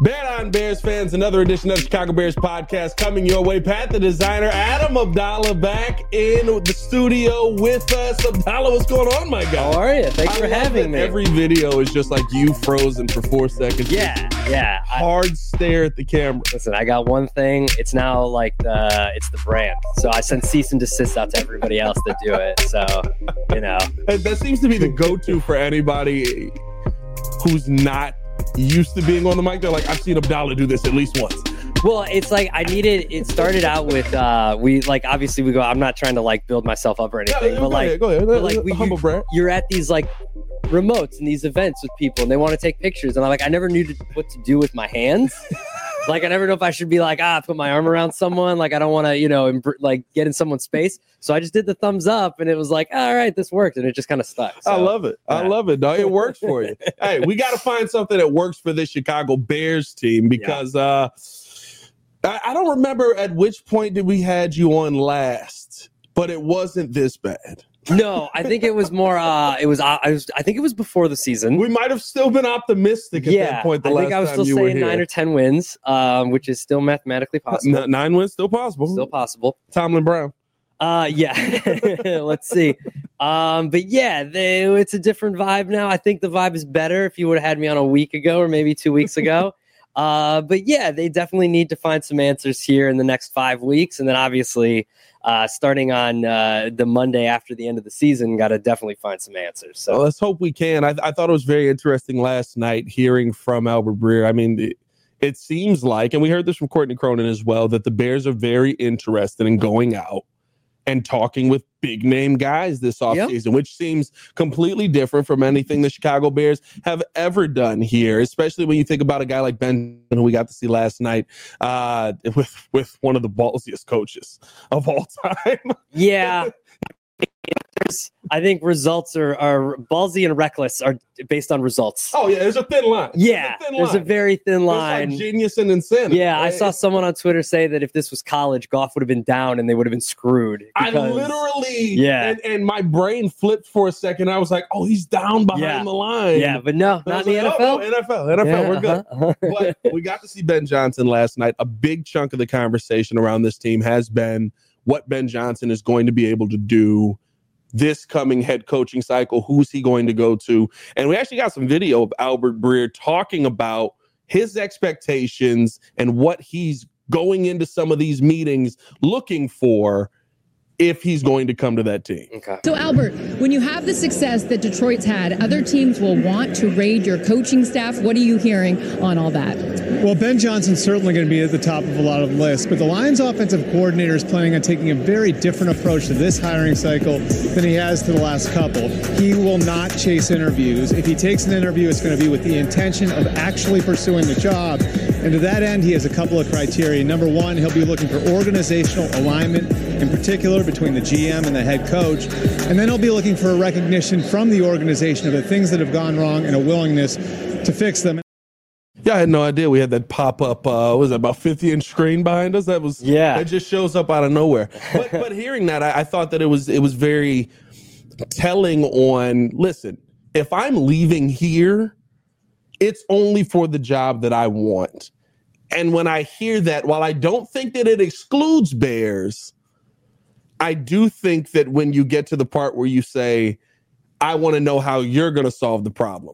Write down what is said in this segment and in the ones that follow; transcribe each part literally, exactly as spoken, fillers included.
Bet on Bears fans, another edition of the Chicago Bears podcast coming your way. Pat the designer, Adam Abdallah back in the studio with us. Abdallah, what's going on, my guy? How are you? Thanks I for having me. Every video is just like you frozen for four seconds. Yeah, yeah. Hard I, stare at the camera. Listen, I got one thing. It's now like the it's the brand. So I send cease and desist out to everybody else that do it. So, you know. That seems to be the go-to for anybody who's not used to being on the mic. They're like, I've seen Abdallah do this at least once. Well, it's like I needed, it started out with, uh, we like, obviously we go, I'm not trying to like build myself up or anything, yeah, but go like, ahead, go ahead. But like we, humble you, brand. You're at these like remotes and these events with people and they want to take pictures. And I'm like, I never knew to, what to do with my hands. Like, I never know if I should be like, ah, put my arm around someone. Like, I don't want to, you know, imp- like get in someone's space. So I just did the thumbs up and it was like, all right, this worked. And it just kind of stuck. So, I love it. Yeah. I love it. No, it works for you. Hey, we got to find something that works for this Chicago Bears team because yeah. uh, I, I don't remember at which point did we had you on last, but it wasn't this bad. No, I think it was more. Uh, it was. Uh, I was. I think it was before the season. We might have still been optimistic at yeah, that point. The I last think I was time still you saying nine or ten wins, um, which is still mathematically possible. N- nine wins, still possible. Still possible. Tomlin Brown. Uh, yeah. Let's see. Um, but yeah, they, it's a different vibe now. I think the vibe is better if you would have had me on a week ago or maybe two weeks ago. Uh, but yeah, they definitely need to find some answers here in the next five weeks. And then obviously, uh, starting on uh, the Monday after the end of the season, got to definitely find some answers. So well, let's hope we can. I, I thought it was very interesting last night hearing from Albert Breer. I mean, it, it seems like, and we heard this from Courtney Cronin as well, that the Bears are very interested in going out and talking with big name guys this offseason, yep. which seems completely different from anything the Chicago Bears have ever done here, especially when you think about a guy like Ben, who we got to see last night uh, with, with one of the ballsiest coaches of all time. Yeah. I think results are, are ballsy and reckless are based on results. Oh, yeah, there's a thin line. Yeah, there's a, thin there's line. a very thin line. It's like genius and insanity. Yeah, right? I saw someone on Twitter say that if this was college, Goff would have been down and they would have been screwed. Because, I literally, yeah. and, and my brain flipped for a second. I was like, oh, he's down behind yeah. the line. Yeah, but no, not in the like, N F L. Oh, no, N F L, N F L, yeah, we're good. Uh-huh. But we got to see Ben Johnson last night. A big chunk of the conversation around this team has been what Ben Johnson is going to be able to do this coming head coaching cycle. Who's he going to go to? And we actually got some video of Albert Breer talking about his expectations and what he's going into some of these meetings looking for if he's going to come to that team. Okay. So, Albert, when you have the success that Detroit's had, other teams will want to raid your coaching staff. What are you hearing on all that? Well, Ben Johnson's certainly going to be at the top of a lot of lists, but the Lions offensive coordinator is planning on taking a very different approach to this hiring cycle than he has to the last couple. He will not chase interviews. If he takes an interview, it's going to be with the intention of actually pursuing the job. And to that end, he has a couple of criteria. Number one, he'll be looking for organizational alignment, in particular between the G M and the head coach. And then he'll be looking for a recognition from the organization of the things that have gone wrong and a willingness to fix them. Yeah, I had no idea we had that pop up. Uh, what was that, about fifty inch screen behind us? That was yeah. That just shows up out of nowhere. But but hearing that, I, I thought that it was it was very telling. On listen, if I'm leaving here, it's only for the job that I want. And when I hear that, while I don't think that it excludes Bears, I do think that when you get to the part where you say, I want to know how you're going to solve the problems,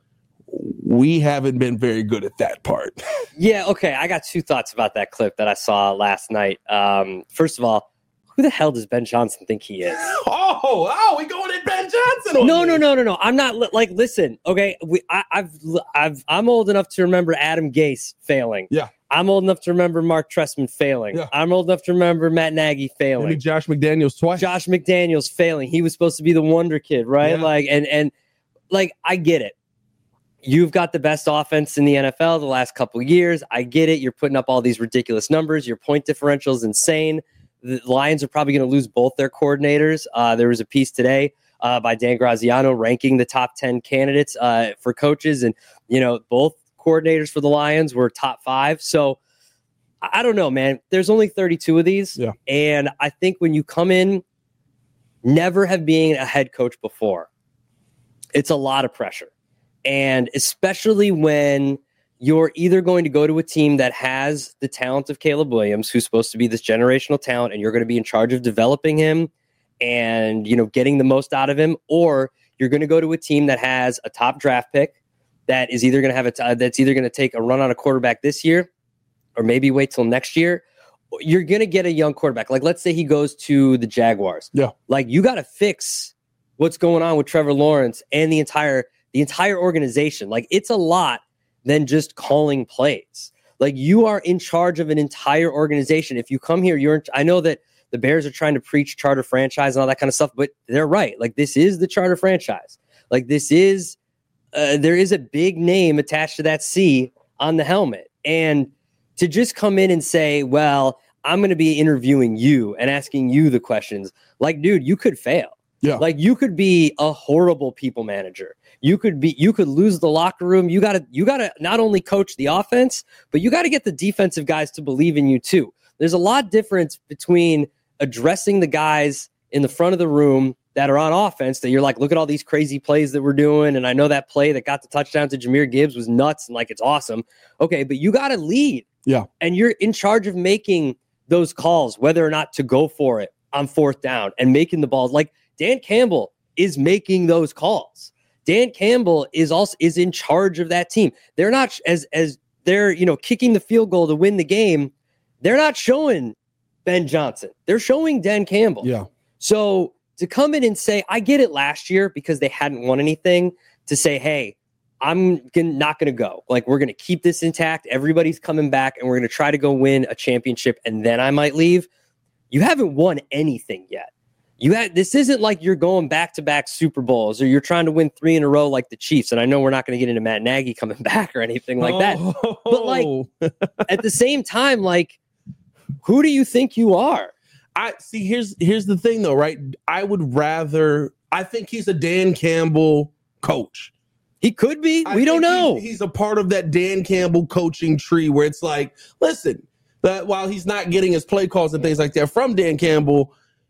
we haven't been very good at that part. Yeah, okay. I got two thoughts about that clip that I saw last night. Um, first of all, who the hell does Ben Johnson think he is? Oh, oh, we going at Ben Johnson on No, this. no, no, no, no. I'm not li- like, listen, okay. We, I, I've, I've, I'm old enough to remember Adam Gase failing. Yeah. I'm old enough to remember Mark Trestman failing. Yeah. I'm old enough to remember Matt Nagy failing. Maybe Josh McDaniels twice. Josh McDaniels failing. He was supposed to be the wonder kid, right? Yeah. Like, and and like, I get it. You've got the best offense in the N F L the last couple of years. I get it. You're putting up all these ridiculous numbers. Your point differential is insane. The Lions are probably going to lose both their coordinators. Uh, there was a piece today uh, by Dan Graziano ranking the top ten candidates uh, for coaches. And, you know, both coordinators for the Lions were top five. So I don't know, man. There's only thirty-two of these. Yeah. And I think when you come in, never have been a head coach before, it's a lot of pressure. And especially when you're either going to go to a team that has the talent of Caleb Williams, who's supposed to be this generational talent, and you're going to be in charge of developing him and, you know, getting the most out of him, or you're going to go to a team that has a top draft pick that is either going to have a t- that's either going to take a run on a quarterback this year or maybe wait till next year. You're going to get a young quarterback. Like, let's say he goes to the Jaguars. Yeah. Like, you got to fix what's going on with Trevor Lawrence and the entire the entire organization. Like, it's a lot than just calling plays. Like, you are in charge of an entire organization. If you come here, you're in, I know that the Bears are trying to preach charter franchise and all that kind of stuff, but they're right. Like, this is the charter franchise. Like, this is, uh, there is a big name attached to that C on the helmet. And to just come in and say, well, I'm going to be interviewing you and asking you the questions. Like, dude, you could fail. Yeah. Like, you could be a horrible people manager. You could be, you could lose the locker room. You got to, you got to not only coach the offense, but you got to get the defensive guys to believe in you too. There's a lot difference between addressing the guys in the front of the room that are on offense that you're like, look at all these crazy plays that we're doing. And I know that play that got the touchdown to Jahmyr Gibbs was nuts and like, it's awesome. Okay. But you got to lead. Yeah. And you're in charge of making those calls, whether or not to go for it on fourth down and making the balls. Like, Dan Campbell is making those calls. Dan Campbell is also is in charge of that team. They're not as as they're, you know, kicking the field goal to win the game. They're not showing Ben Johnson. They're showing Dan Campbell. Yeah. So to come in and say, I get it last year because they hadn't won anything, to say, hey, I'm gonna, not going to go. Like, we're going to keep this intact. Everybody's coming back and we're going to try to go win a championship and then I might leave. You haven't won anything yet. You had, this isn't like you're going back-to-back Super Bowls or you're trying to win three in a row like the Chiefs. And I know we're not going to get into Matt Nagy coming back or anything like that. Oh. But, like, at the same time, like, who do you think you are? I see. Here's here's the thing, though, right? I would rather. I think he's a Dan Campbell coach. He could be. I We don't think know. He's, he's a part of that Dan Campbell coaching tree where it's like, listen, that while he's not getting his play calls and things like that from Dan Campbell,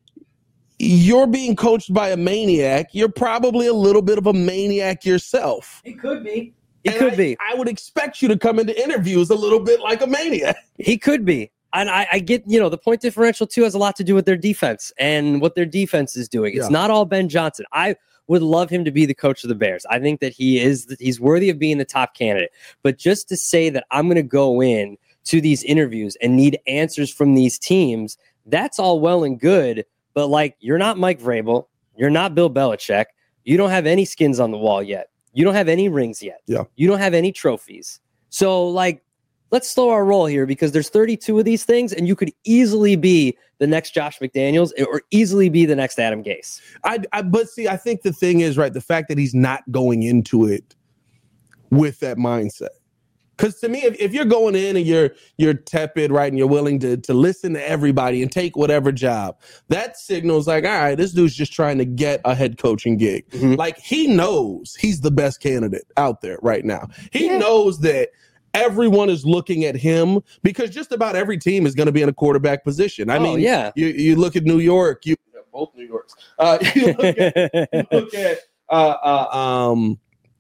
you're being coached by a maniac. You're probably a little bit of a maniac yourself. He could be. He And could I, be. I would expect you to come into interviews a little bit like a maniac. He could be. And I, I get, you know, the point differential, too, has a lot to do with their defense and what their defense is doing. It's Yeah. not all Ben Johnson. I would love him to be the coach of the Bears. I think that he is, he's worthy of being the top candidate. But just to say that I'm going to go in to these interviews and need answers from these teams, that's all well and good. But, like, you're not Mike Vrabel. You're not Bill Belichick. You don't have any skins on the wall yet. You don't have any rings yet. Yeah. You don't have any trophies. So, like, let's slow our roll here because there's thirty-two of these things, and you could easily be the next Josh McDaniels or easily be the next Adam Gase. I, I but see, I think the thing is, right, the fact that he's not going into it with that mindset. Because to me, if, if you're going in and you're you're tepid, right, and you're willing to to listen to everybody and take whatever job, that signals like, all right, this dude's just trying to get a head coaching gig. Mm-hmm. Like, he knows he's the best candidate out there right now. He Yeah. knows that everyone is looking at him because just about every team is going to be in a quarterback position. I Oh, mean, yeah. you, you look at New York, you both New Yorks. Uh, you look at, you look at uh, uh, um,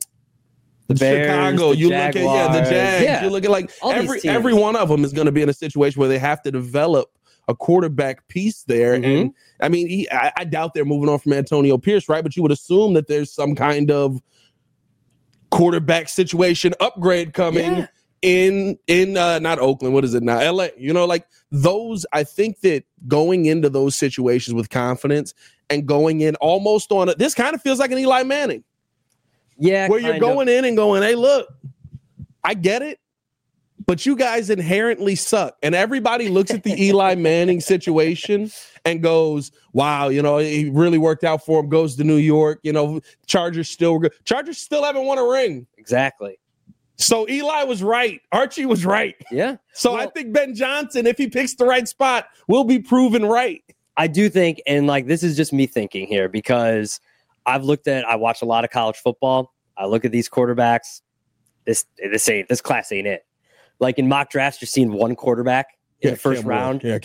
The Bears, Chicago. the You look at yeah, the Jaguars. Jags. Yeah. You look at like All these every teams. every one of them is going to be in a situation where they have to develop a quarterback piece there. Mhm. And I mean, he, I, I doubt they're moving on from Antonio Pierce, right? But you would assume that there's some kind of quarterback situation upgrade coming. Yeah. In in uh, not Oakland, what is it now? L A. You know, like those. I think that going into those situations with confidence and going in almost on it, this kind of feels like an Eli Manning, Yeah, where you're kind of. going in and going, "Hey, look, I get it, but you guys inherently suck." And everybody looks at the Eli Manning situation and goes, "Wow, you know, it really worked out for him." Goes to New York, you know, Chargers still good. Chargers still haven't won a ring. Exactly. So Eli was right. Archie was right. Yeah. So Well, I think Ben Johnson, if he picks the right spot, will be proven right. I do think, and like this is just me thinking here because I've looked at, I watch a lot of college football. I look at these quarterbacks. This this ain't this class ain't it. Like in mock drafts, you're seeing one quarterback in the first Cam round. Ward. Yeah, Cam.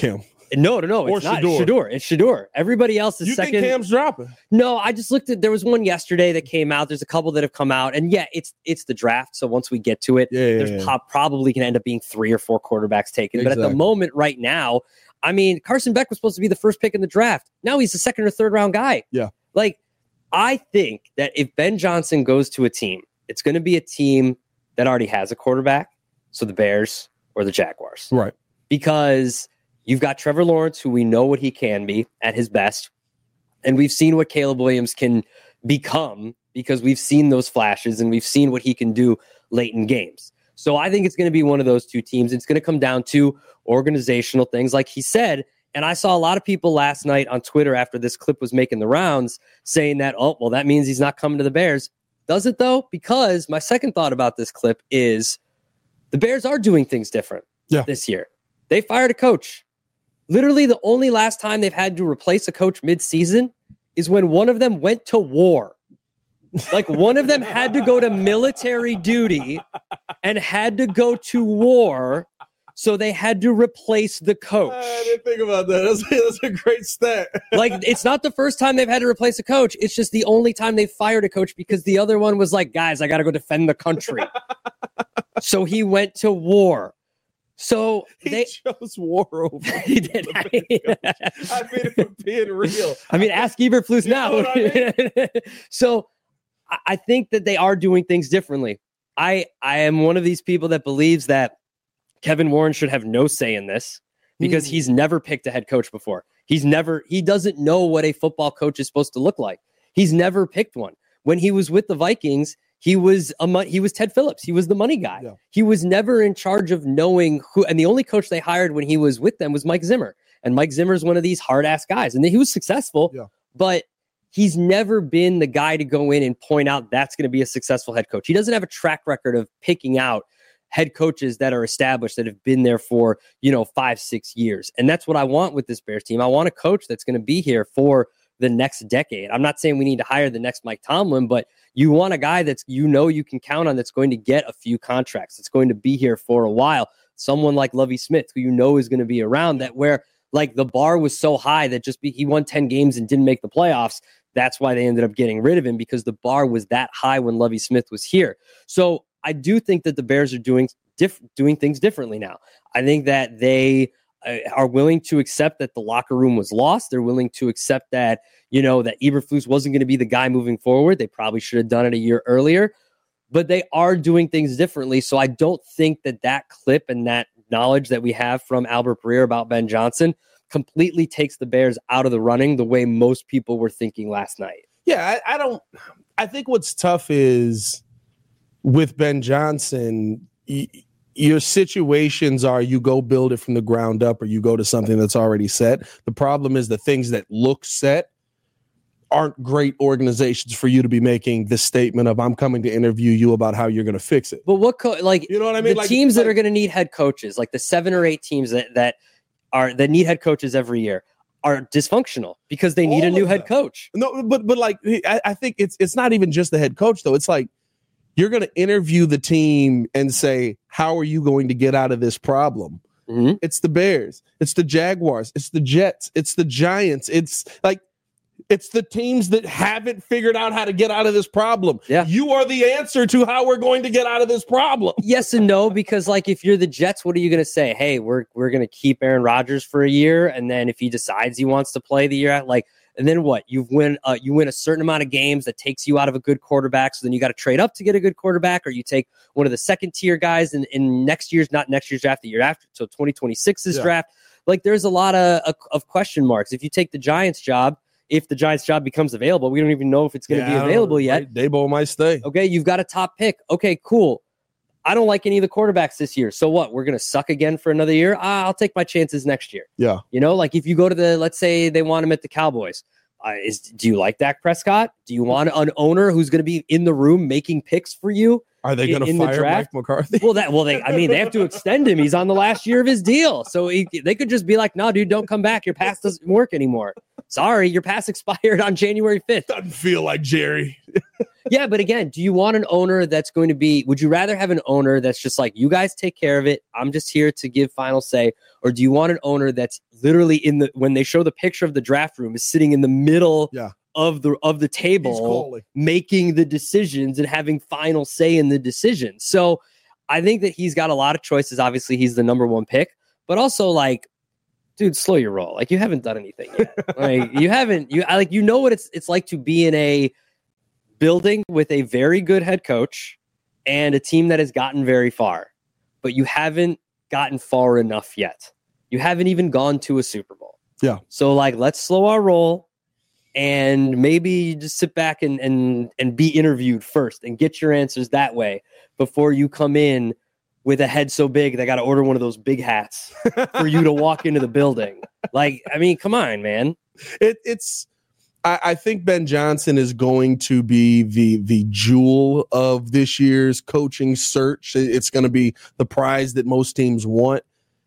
No, no, no. Or It's not Shedeur. Shedeur. It's Shedeur. Everybody else is You second. think Cam's dropping? No, I just looked at. There was one yesterday that came out. There's a couple that have come out, and yeah, it's it's the draft. So once we get to it, Yeah, yeah, there's yeah. po- probably going to end up being three or four quarterbacks taken. But at the Exactly. moment, right now, I mean, Carson Beck was supposed to be the first pick in the draft. Now he's the second or third round guy. Yeah. Like, I think that if Ben Johnson goes to a team, it's going to be a team that already has a quarterback. So the Bears or the Jaguars. Right. Because you've got Trevor Lawrence, who we know what he can be at his best. And we've seen what Caleb Williams can become because we've seen those flashes and we've seen what he can do late in games. So I think it's going to be one of those two teams. It's going to come down to organizational things, like he said. And I saw a lot of people last night on Twitter after this clip was making the rounds saying that, oh, well, that means he's not coming to the Bears. Does it, though? Because my second thought about this clip is the Bears are doing things different Yeah. this year. They fired a coach. Literally, the only last time they've had to replace a coach mid-season is when one of them went to war. Like, one of them had to go to military duty and had to go to war, so they had to replace the coach. I didn't think about that. That's, that's a great stat. Like, it's not the first time they've had to replace a coach. It's just the only time they fired a coach because the other one was like, guys, I got to go defend the country. So he went to war. So He they chose war over. he did. I mean, if I'm being real. I mean, ask Eberflus You know now. what I So I- I think that they are doing things differently. I I am one of these people that believes that Kevin Warren should have no say in this because Mm. he's never picked a head coach before. He's never, he doesn't know what a football coach is supposed to look like. He's never picked one. When he was with the Vikings, he was a mon- he was Ted Phillips. He was the money guy. Yeah. He was never in charge of knowing who, and the only coach they hired when he was with them was Mike Zimmer. And Mike Zimmer is one of these hard ass guys. And he was successful, Yeah. but he's never been the guy to go in and point out that's going to be a successful head coach. He doesn't have a track record of picking out head coaches that are established, that have been there for, you know, five, six years. And that's what I want with this Bears team. I want a coach that's going to be here for the next decade. I'm not saying we need to hire the next Mike Tomlin, but you want a guy that's, you know, you can count on, that's going to get a few contracts. It's going to be here for a while. Someone like Lovie Smith, who you know is going to be around, that where like the bar was so high that just be, he won ten games and didn't make the playoffs. That's why they ended up getting rid of him, because the bar was that high when Lovie Smith was here. So I do think that the Bears are doing diff- doing things differently now. I think that they uh, are willing to accept that the locker room was lost. They're willing to accept that, you know, that Eberflus wasn't going to be the guy moving forward. They probably should have done it a year earlier, but they are doing things differently. So I don't think that that clip and that knowledge that we have from Albert Breer about Ben Johnson completely takes the Bears out of the running the way most people were thinking last night. Yeah, I, I don't. I think what's tough is with Ben Johnson, y- your situations are you go build it from the ground up or you go to something that's already set. The problem is the things that look set aren't great organizations for you to be making this statement of I'm coming to interview you about how you're going to fix it. But what, co- like, You know what I mean? the Like- teams that like- are going to need head coaches, like the seven or eight teams that, that are that need head coaches every year, are dysfunctional because they need All a new of head them. coach. No, but but like I, I think it's it's not even just the head coach though. It's like you're going to interview the team and say, how are you going to get out of this problem? Mhm. It's the Bears, it's the Jaguars, it's the Jets, it's the Giants. It's like it's the teams that haven't figured out how to get out of this problem. Yeah. You are the answer to how we're going to get out of this problem. Yes and no, because like if you're the Jets, what are you going to say? Hey, we're we're going to keep Aaron Rodgers for a year, and then if he decides he wants to play the year, like, and then what? You win, uh, you win a certain amount of games that takes you out of a good quarterback. So then you got to trade up to get a good quarterback, or you take one of the second tier guys in, in next year's, not next year's draft, the year after, so twenty twenty-six's Yeah. draft. Like there's a lot of, of of question marks. If you take the Giants job, if the Giants job becomes available, we don't even know if it's going to be available yet. Dabo might stay. Okay, you've got a top pick. Okay, cool. I don't like any of the quarterbacks this year. So what? We're going to suck again for another year? Ah, I'll take my chances next year. Yeah. You know, like if you go to the, let's say they want him at the Cowboys. Uh, is do you like Dak Prescott? Do you want an owner who's going to be in the room making picks for you? Are they In- going to in the fire draft? Mike McCarthy? Well, that well, they I mean they have to extend him. He's on the last year of his deal, so he, they could just be like, "No, dude, don't come back. Your pass doesn't work anymore." Sorry, your pass expired on January fifth. Doesn't feel like Jerry. Yeah, but again, do you want an owner that's going to be, would you rather have an owner that's just like, you guys take care of it, I'm just here to give final say, or do you want an owner that's literally in the, when they show the picture of the draft room, is sitting in the middle yeah. of the of the table, making the decisions and having final say in the decisions? So I think that he's got a lot of choices. Obviously, he's the number one pick, but also like, dude, slow your roll. Like, you haven't done anything yet. Like, you haven't, you I like, you know what it's it's like to be in a building with a very good head coach and a team that has gotten very far, but you haven't gotten far enough yet. You haven't even gone to a Super Bowl. Yeah. So like, let's slow our roll and maybe just sit back and and and be interviewed first and get your answers that way before you come in with a head so big they got to order one of those big hats for you to walk into the building. Like, I mean, come on, man. It, it's. I, I think Ben Johnson is going to be the the jewel of this year's coaching search. It's going to be the prize that most teams want.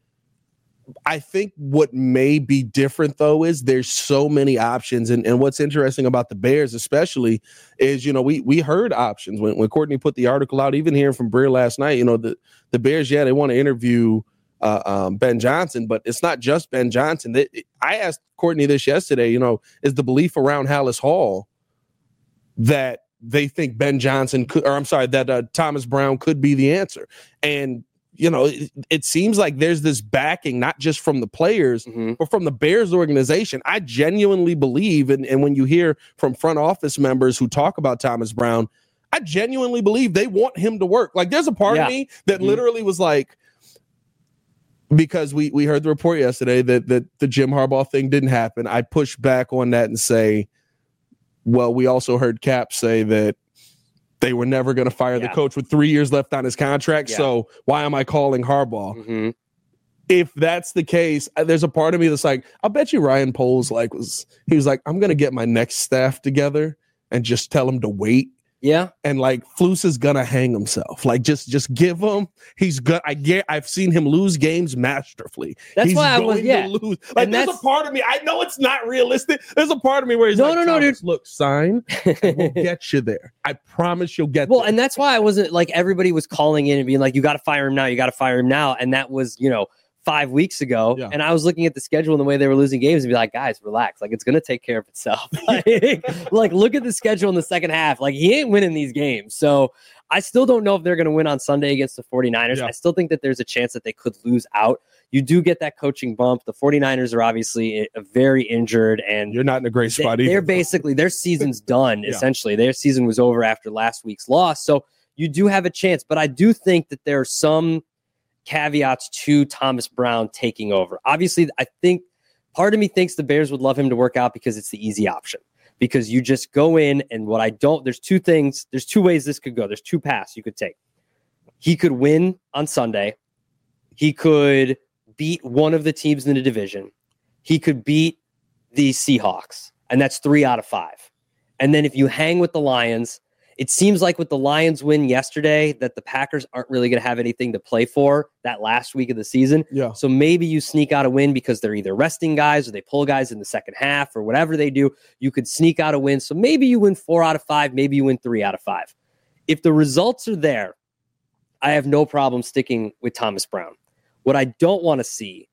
I think what may be different, though, is there's so many options. And, and what's interesting about the Bears especially is, you know, we we heard options. When, when Courtney put the article out, even hearing from Breer last night, you know, the, the Bears, yeah, they want to interview uh, um, Ben Johnson, but it's not just Ben Johnson. They, I asked Courtney this yesterday, you know, is the belief around Hallis Hall that they think Ben Johnson could, or I'm sorry, that uh, Thomas Brown could be the answer. And you know, it, it seems like there's this backing, not just from the players, mm-hmm. but from the Bears organization. I genuinely believe, and, and when you hear from front office members who talk about Thomas Brown, I genuinely believe they want him to work. Like, there's a part yeah. of me that mm-hmm. literally was like, because we we heard the report yesterday that, that the Jim Harbaugh thing didn't happen. I push back on that and say, well, we also heard Cap say that they were never going to fire yeah. the coach with three years left on his contract. Yeah. So why am I calling Harbaugh? Mm-hmm. If that's the case, there's a part of me that's like, I bet you Ryan Poles like was, he was like, I'm going to get my next staff together and just tell him to wait. Yeah. And like Flus is going to hang himself. Like just, just give him, he's good. I get, I've seen him lose games masterfully. That's he's why I was, yeah. lose. Like and there's a part of me, I know it's not realistic. There's a part of me where he's no, like, no, no, dude. Look, sign, and we'll get you there. I promise you'll get well, there. And that's why I wasn't like, everybody was calling in and being like, you got to fire him now. You got to fire him now. And that was, you know, five weeks ago. Yeah. And I was looking at the schedule and the way they were losing games and be like, guys, relax. Like, it's going to take care of itself. like, like, look at the schedule in the second half. Like, he ain't winning these games. So I still don't know if they're going to win on Sunday against the 49ers. Yeah. I still think that there's a chance that they could lose out. You do get that coaching bump. The 49ers are obviously a very injured, and you're not in a great spot they, either. They're basically, their season's done, yeah. essentially. Their season was over after last week's loss. So you do have a chance, but I do think that there are some caveats to Thomas Brown taking over. Obviously, I think part of me thinks the Bears would love him to work out because it's the easy option. Because you just go in, and what I don't, there's two things, there's two ways this could go. There's two paths you could take. He could win on Sunday. He could beat one of the teams in the division. He could beat the Seahawks, and that's three out of five. And then if you hang with the Lions, it seems like with the Lions win yesterday that the Packers aren't really going to have anything to play for that last week of the season. Yeah. So maybe you sneak out a win because they're either resting guys or they pull guys in the second half or whatever they do. You could sneak out a win. So maybe you win four out of five. Maybe you win three out of five. If the results are there, I have no problem sticking with Thomas Brown. What I don't want to see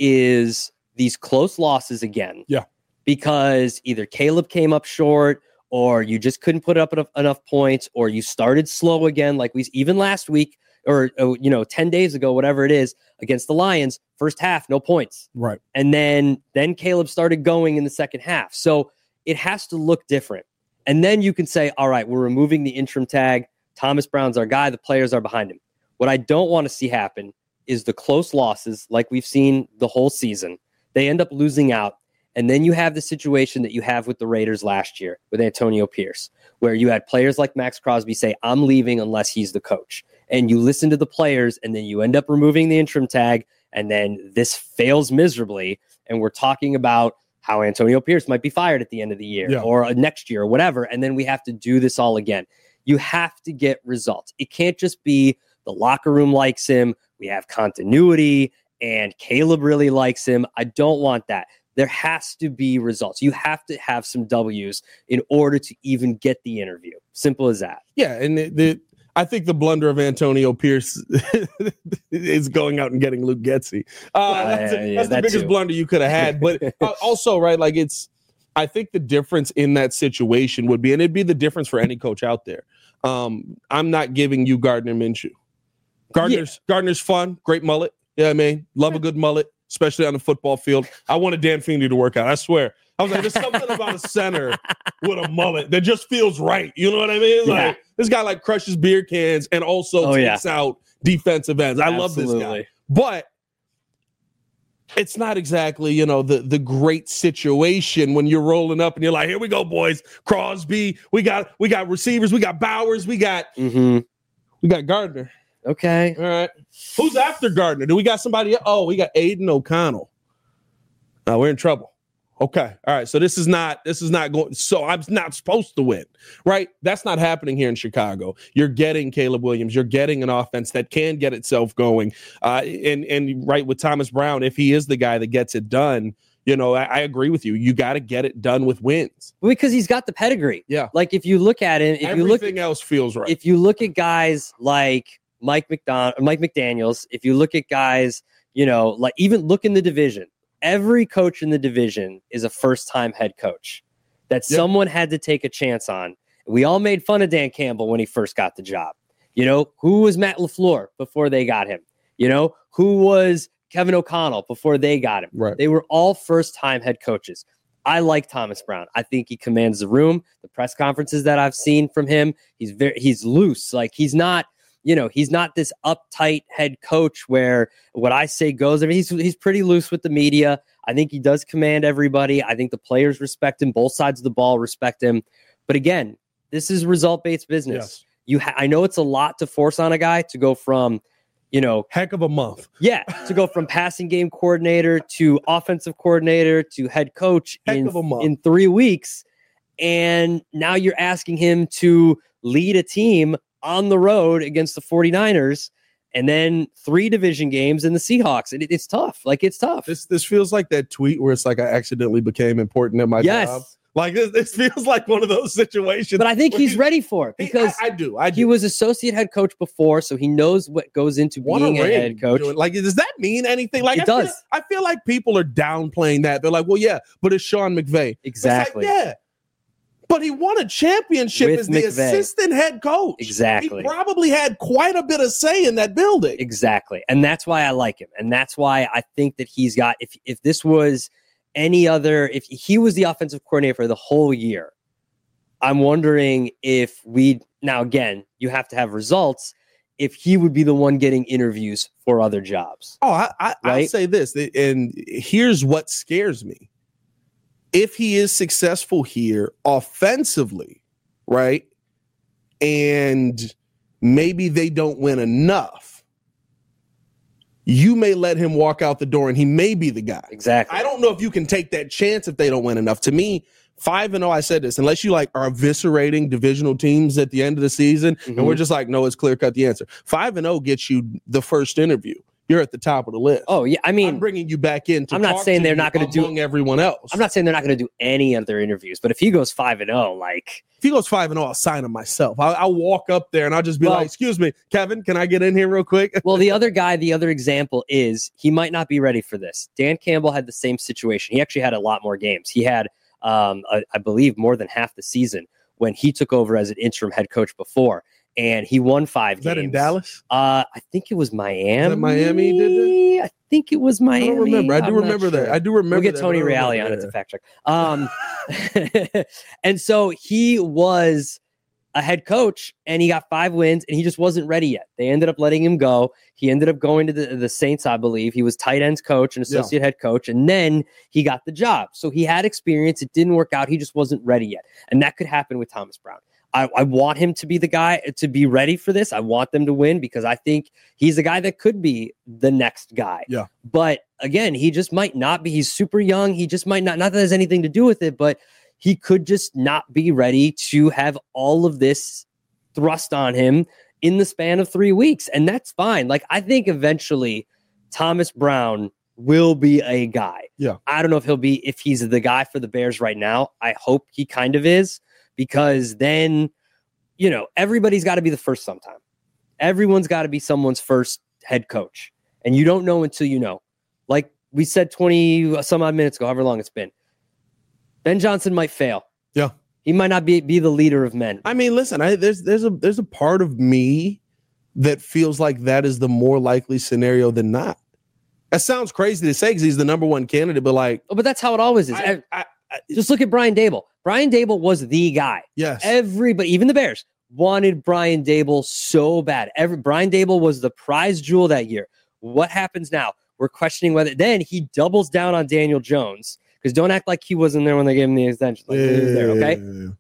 is these close losses again. Yeah. Because either Caleb came up short, or you just couldn't put up enough, enough points, or you started slow again, like we even last week, or you know, ten days ago, whatever it is, against the Lions. First half, no points, right? And then then Caleb started going in the second half, so it has to look different. And then you can say, all right, we're removing the interim tag. Thomas Brown's our guy. The players are behind him. What I don't want to see happen is the close losses, like we've seen the whole season. They end up losing out. And then you have the situation that you have with the Raiders last year with Antonio Pierce, where you had players like Max Crosby say, I'm leaving unless he's the coach. And you listen to the players, and then you end up removing the interim tag, and then this fails miserably. And we're talking about how Antonio Pierce might be fired at the end of the year yeah. or next year or whatever. And then we have to do this all again. You have to get results. It can't just be the locker room likes him. We have continuity and Caleb really likes him. I don't want that. There has to be results. You have to have some W's in order to even get the interview. Simple as that. Yeah, and the, the I think the blunder of Antonio Pierce is going out and getting Luke Getsy. Uh, that's, Uh, yeah, that's the that biggest too. blunder you could have had. But uh, also, right, like it's, I think the difference in that situation would be, and it'd be the difference for any coach out there. Um, I'm not giving you Gardner Minshew. Gardner's yeah. Gardner's fun, great mullet. Yeah, I mean, love a good mullet, especially on the football field. I wanted Dan Feeney to work out. I swear. I was like, there's something about a center with a mullet that just feels right. You know what I mean? Like Yeah. this guy like crushes beer cans and also Oh, takes yeah. out defensive ends. I love Absolutely. this guy. But it's not exactly, you know, the the great situation when you're rolling up and you're like, here we go, boys. Crosby, we got we got receivers, we got Bowers, we got Mm-hmm. we got Gardner. Okay. All right. Who's after Gardner? Do we got somebody else? Oh, we got Aiden O'Connell. Uh, we're in trouble. Okay. All right. So this is not this is not going. So I'm not supposed to win, right? That's not happening here in Chicago. You're getting Caleb Williams. You're getting an offense that can get itself going. Uh, and and right with Thomas Brown, if he is the guy that gets it done, you know, I, I agree with you. You got to get it done with wins. Because he's got the pedigree. Yeah. Like if you look at him, if Everything you look at, else feels right. if you look at guys like Mike McDon- Mike McDaniels, if you look at guys, you know, like even look in the division. Every coach in the division is a first-time head coach that Yep. someone had to take a chance on. We all made fun of Dan Campbell when he first got the job. You know, who was Matt LaFleur before they got him? You know, who was Kevin O'Connell before they got him? Right. They were all first-time head coaches. I like Thomas Brown. I think he commands the room. The press conferences that I've seen from him, he's very he's loose. Like he's not, you know, he's not this uptight head coach where what I say goes. I mean, he's he's pretty loose with the media. I think he does command everybody. I think the players respect him. Both sides of the ball respect him. But again, this is result-based business. Yes. You, ha- I know it's a lot to force on a guy to go from, you know, Heck of a month. yeah, to go from passing game coordinator to offensive coordinator to head coach Heck in, of a month. in three weeks. And now you're asking him to lead a team on the road against the 49ers and then three division games in the Seahawks. And it, it's tough. Like, it's tough. This this feels like that tweet where it's like I accidentally became important at my yes. job. Like this, this feels like one of those situations. But I think where he's ready for it he- because I, I do. I do. he was associate head coach before, so he knows what goes into What being a ring head coach. doing- Like, does that mean anything? Like, It I feel- does. I feel like people are downplaying that. They're like, well, yeah, but it's Sean McVay. Exactly. It's like, yeah. But he won a championship With as the McVay. assistant head coach. Exactly. He probably had quite a bit of say in that building. Exactly. And that's why I like him. And that's why I think that he's got, if if this was any other, if he was the offensive coordinator for the whole year, I'm wondering if we, now again, you have to have results, if he would be the one getting interviews for other jobs. Oh, I, I, I'll Right? say this, and here's what scares me. If he is successful here offensively, right, and maybe they don't win enough, you may let him walk out the door and he may be the guy. Exactly. I don't know if you can take that chance if they don't win enough. To me, five and oh, I said this, unless you like are eviscerating divisional teams at the end of the season, Mhm. and we're just like, no, it's clear cut the answer. Five and oh gets you the first interview. You're at the top of the list. Oh, yeah. I I'm mean, bringing you back in. To I'm not talk saying to they're you not gonna do- among everyone else. I'm not saying they're not going to do any other interviews, but if he goes five and oh, like, If he goes five and oh, I'll sign him myself. I'll, I'll walk up there and I'll just be Well- like, "Excuse me, Kevin, can I get in here real quick?" well, the other guy, the other example is he might not be ready for this. Dan Campbell had the same situation. He actually had a lot more games. He had, um, a, I believe, more than half the season when he took over as an interim head coach before, and he won five Is games. that in Dallas? Uh, I think it was Miami. Miami did that? I think it was I Miami. don't remember. I do I'm not remember that. sure. I do remember. We'll get that, Tony but I don't Reale remember on it that. to fact check. Um, and so he was a head coach and he got five wins and he just wasn't ready yet. They ended up letting him go. He ended up going to the, the Saints, I believe. He was tight ends coach and associate head coach. And then he got the job. So he had experience. It didn't work out. He just wasn't ready yet. And that could happen with Thomas Brown. I, I want him to be the guy to be ready for this. I want them to win because I think he's a guy that could be the next guy. Yeah. But again, he just might not be. He's super young. He just might not, not that it has anything to do with it, but he could just not be ready to have all of this thrust on him in the span of three weeks. And that's fine. Like, I think eventually Thomas Brown will be a guy. Yeah. I don't know if he'll be, if he's the guy for the Bears right now. I hope he kind of is, because then, you know, everybody's got to be the first sometime. Everyone's got to be someone's first head coach. And you don't know until you know. Like we said twenty some odd minutes ago, however long it's been. Ben Johnson might fail. Yeah. He might not be, be the leader of men. I mean, listen, I, there's there's a there's a part of me that feels like that is the more likely scenario than not. That sounds crazy to say because he's the number one candidate, but like, Oh, but that's how it always is. I, I, I, Just look at Brian Dable. Brian Dable was the guy. yes, Everybody, even the Bears, wanted Brian Dable so bad. Every Brian Dable was the prize jewel that year. What happens now? We're questioning whether then he doubles down on Daniel Jones, because don't act like he wasn't there when they gave him the extension. Like, he was there, okay?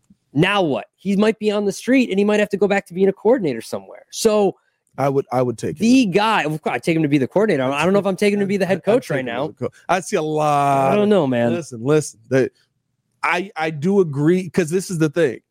Now what? He might be on the street and he might have to go back to being a coordinator somewhere. So I would I would take the it. guy, of course, I take him to be the coordinator. I don't know if I'm taking him to be the head coach right now. I see a lot. I don't know, man. Listen, listen. The, I I do agree, because this is the thing.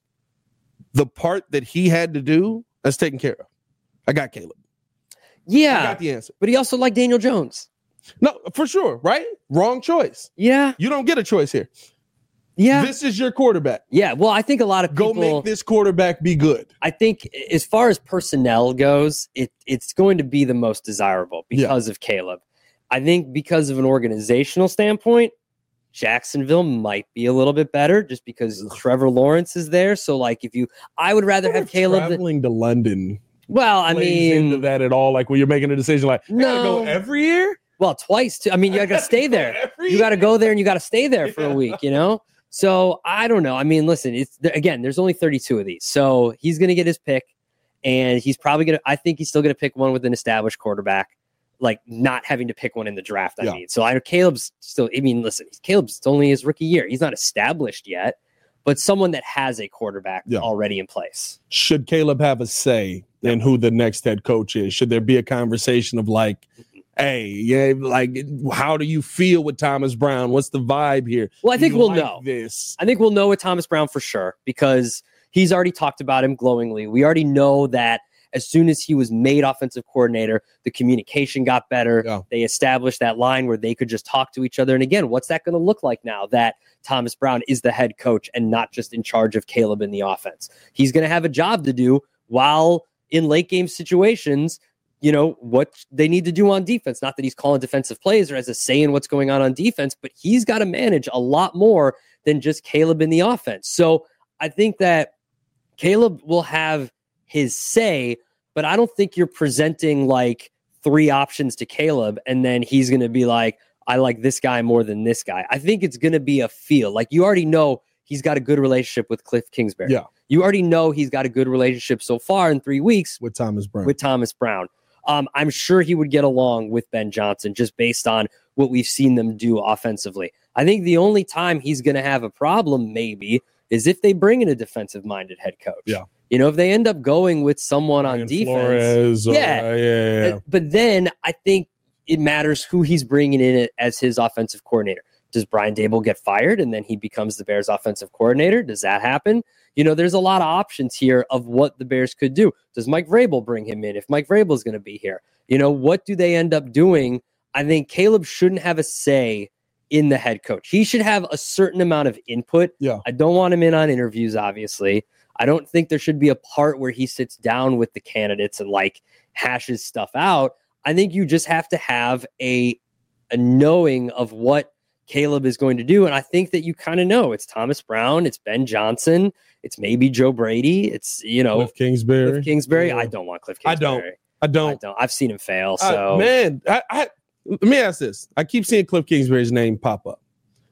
The part that he had to do, that's taken care of. I got Caleb. I Yeah, got the answer. but he also liked Daniel Jones. No, for sure, right? Wrong choice. Yeah, You don't get a choice here. yeah, This is your quarterback. yeah. Well, I think a lot of Go people. make this quarterback be good. I think as far as personnel goes, it it's going to be the most desirable because of Caleb. I think because of an organizational standpoint, Jacksonville might be a little bit better just because Trevor Lawrence is there. So, like, if you, I would rather have Caleb. Than, Traveling to London. well, I plays into mean, that at all? Like when you're making a decision, like I gotta No. go every year. well, twice. Too. I mean, you got to stay there. Every You got to year? go there and you got to stay there for Yeah. a week. You know. So I don't know. I mean, listen. It's again. There's only thirty-two of these, so he's going to get his pick, and he's probably going to. I think he's still going to pick one with an established quarterback, like not having to pick one in the draft. I Yeah. mean, so I know Caleb's still. I mean, listen, Caleb's only his rookie year. He's not established yet, but someone that has a quarterback Yeah. already in place. Should Caleb have a say in who the next head coach is? Should there be a conversation of like, hey, yeah, like how do you feel with Thomas Brown? What's the vibe here? Well, I Do think you we'll like know. this. I think we'll know with Thomas Brown for sure because he's already talked about him glowingly. We already know that as soon as he was made offensive coordinator, the communication got better. Yeah. They established that line where they could just talk to each other. And again, what's that going to look like now that Thomas Brown is the head coach and not just in charge of Caleb in the offense? He's going to have a job to do while in late game situations, you know, what they need to do on defense. Not that he's calling defensive plays or has a say in what's going on on defense, but he's got to manage a lot more than just Caleb in the offense. So I think that Caleb will have his say, but I don't think you're presenting like three options to Caleb and then he's going to be like, I like this guy more than this guy. I think it's going to be a feel. Like you already know he's got a good relationship with Cliff Kingsbury. Yeah. You already know he's got a good relationship so far in three weeks With Thomas Brown. with Thomas Brown. Um, I'm sure he would get along with Ben Johnson just based on what we've seen them do offensively. I think the only time he's going to have a problem maybe is if they bring in a defensive-minded head coach. Yeah. You know, if they end up going with someone on Ryan defense. Flores or- Yeah. yeah, yeah, yeah. Uh, But then I think it matters who he's bringing in as his offensive coordinator. Does Brian Dable get fired and then he becomes the Bears offensive coordinator? Does that happen? You know, there's a lot of options here of what the Bears could do. Does Mike Vrabel bring him in if Mike Vrabel is going to be here? You know, what do they end up doing? I think Caleb shouldn't have a say in the head coach. He should have a certain amount of input. Yeah. I don't want him in on interviews, obviously. I don't think there should be a part where he sits down with the candidates and like hashes stuff out. I think you just have to have a, a knowing of what Caleb is going to do. And I think that you kind of know it's Thomas Brown, it's Ben Johnson, it's maybe Joe Brady, it's, you know, Cliff Kingsbury. Cliff Kingsbury. Yeah. I don't want Cliff I Kingsbury. don't. I I don't. don't. I've seen him fail. I- So man, I, I let me ask this. I keep seeing Cliff Kingsbury's name pop up.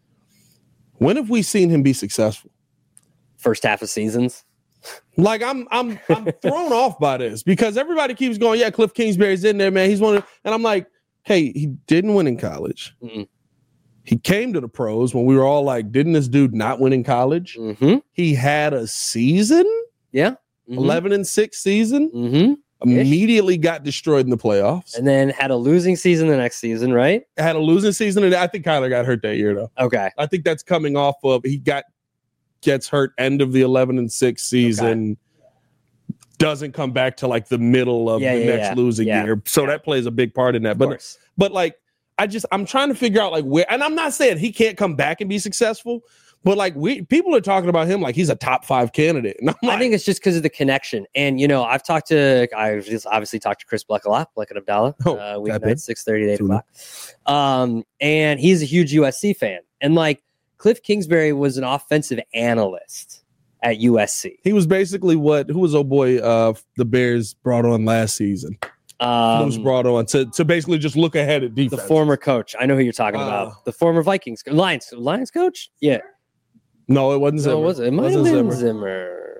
When have we seen him be successful? first half of seasons. Like I'm, I'm, I'm thrown off by this because everybody keeps going, yeah, Cliff Kingsbury's in there, man. He's one of, and I'm like, hey, he didn't win in college. Mm-mm. He came to the pros when we were all like, didn't this dude not win in college? Mm-hmm. He had a season, Yeah. Mhm. eleven and six season, Mm-hmm. immediately got destroyed in the playoffs. And then had a losing season the next season, right? Had a losing season, and I think Kyler got hurt that year though. Okay. I think that's coming off of he got gets hurt end of the eleven and six season. Doesn't come back to like the middle of Yeah, the yeah, next yeah. losing Yeah. year. So Yeah. that plays a big part in that. Of But course. but like I just I'm trying to figure out like where, and I'm not saying he can't come back and be successful, but like we people are talking about him like he's a top five candidate. And I'm like, I think it's just because of the connection. And you know, I've talked to I've just obviously talked to Chris Bleck a lot, Bleck and Abdallah. Oh, uh, weeknight six thirty to eight o'clock. Um, and he's a huge U S C fan. And like Cliff Kingsbury was an offensive analyst at U S C. He was basically what who was old boy uh the Bears brought on last season. Um, He was brought on to, to basically just look ahead at defense. the former coach. I know who you're talking Uh, about. The former Vikings Lions Lions coach. Yeah. No, it wasn't Zimmer. No, was it? It might have wasn't been Zimmer.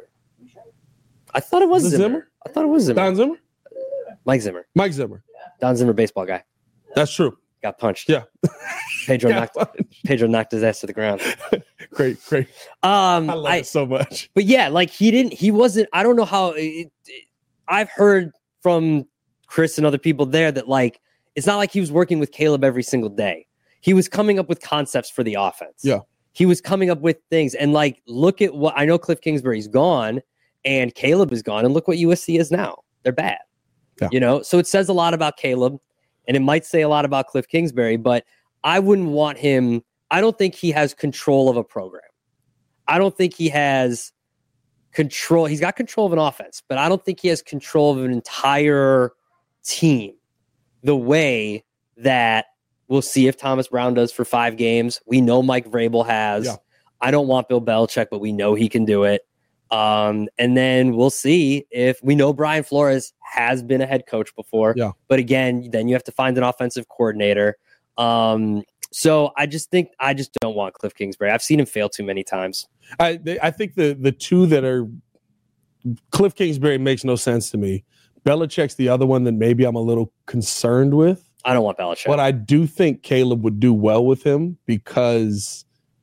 I thought it was, Was it Zimmer. Zimmer? I thought it was Zimmer. Don Zimmer? Mike Zimmer. Mike Zimmer. Don Zimmer, baseball guy. That's true. Got punched. Yeah. Pedro Yeah. knocked Pedro knocked his ass to the ground. Great, great. Um, I love I, it so much. but yeah, like he didn't. He wasn't. I don't know how. It, it, I've heard from Chris and other people there that like it's not like he was working with Caleb every single day. He was coming up with concepts for the offense. Yeah. He was coming up with things, and like look at what I know. Cliff Kingsbury's gone, and Caleb is gone, and look what U S C is now. They're bad. Yeah. You know, so it says a lot about Caleb, and it might say a lot about Cliff Kingsbury, but I wouldn't want him. I don't think he has control of a program. I don't think he has control. He's got control of an offense, but I don't think he has control of an entire team the way that we'll see if Thomas Brown does for five games. We know Mike Vrabel has. Yeah. I don't want Bill Belichick, but we know he can do it. Um, and then we'll see if we know Brian Flores has been a head coach before. Yeah. But again, then you have to find an offensive coordinator. Um, so I just think I just don't want Cliff Kingsbury. I've seen him fail too many times. I they, I think the the two that are Cliff Kingsbury makes no sense to me. Belichick's the other one that maybe I'm a little concerned with. I don't want Belichick. But I do think Caleb would do well with him because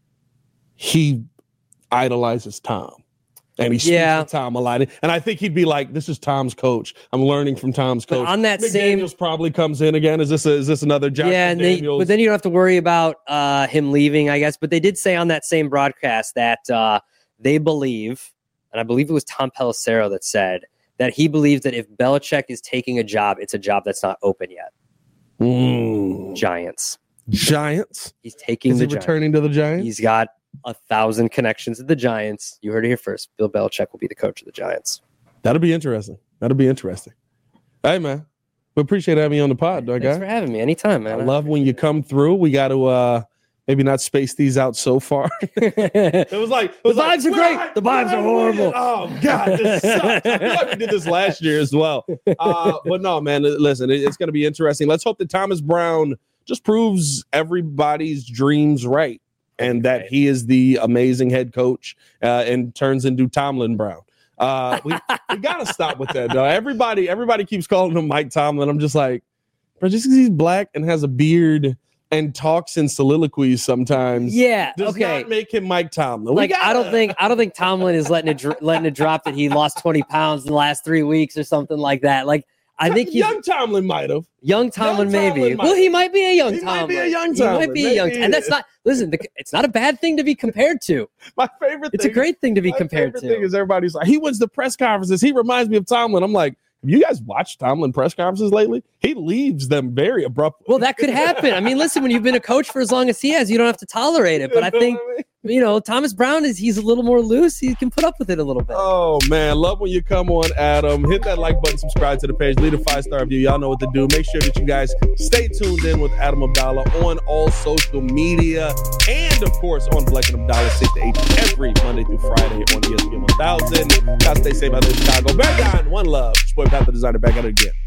he idolizes Tom. And he speaks Yeah. to Tom a lot. And I think he'd be like, this is Tom's coach. I'm learning from Tom's But coach. on that same- McDaniels probably comes in again. Is this a, is this another Josh yeah, and they, McDaniels? but then you don't have to worry about uh, him leaving, I guess. But they did say on that same broadcast that uh, they believe, and I believe it was Tom Pelissero that said that he believes that if Belichick is taking a job, it's a job that's not open yet. Mm. Giants. Giants? He's taking Is the he Giants. returning to the Giants? He's got a thousand connections to the Giants. You heard it here first. Bill Belichick will be the coach of the Giants. That'll be interesting. That'll be interesting. Hey, man. We appreciate having you on the pod, dog. Thanks for having me. Anytime, man. I love when you come through. We got to uh, maybe not space these out so far. It was like it was The like, vibes are "We're- great. The vibes we're are horrible." Oh God, this sucks. I feel like we did this last year as well. Uh, but no, man. Listen, it- it's going to be interesting. Let's hope that Thomas Brown just proves everybody's dreams right, and that Right. he is the amazing head coach uh, and turns into Tomlin Brown. Uh, we we got to stop with that, though. Everybody everybody keeps calling him Mike Tomlin. I'm just like, bro, just because he's black and has a beard and talks in soliloquies sometimes. Yeah. Does Okay. not make him Mike Tomlin. We Like I don't gotta- think I don't think Tomlin is letting it dr- letting it drop that he lost twenty pounds in the last three weeks or something like that. Like I think he's young Tomlin might have. young Tomlin, young maybe. Tomlin might- well, he might be a young He Tomlin. might be a young He might Tomlin. be a young, Maybe he and that's is. not. Listen, the, it's not a bad thing to be compared to. My favorite. It's a thing, great thing to be my compared favorite to. thing is everybody's like, he wins the press conferences. He reminds me of Tomlin. I'm like, have you guys watched Tomlin press conferences lately? He leaves them very abruptly. Well, that could happen. I mean, listen, when you've been a coach for as long as he has, you don't have to tolerate it. But I think, you know, Thomas Brown is he's a little more loose. He can put up with it a little bit. Oh man, love when you come on, Adam. Hit that like button, subscribe to the page, leave a five star review. Y'all know what to do. Make sure that you guys stay tuned in with Adam Abdallah on all social media, and of course on Bleck and Abdallah six to eight every Monday through Friday on E S P N one thousand. Y'all stay safe out there in Chicago. Back on One Love. It's boy Pat the Designer back at it again.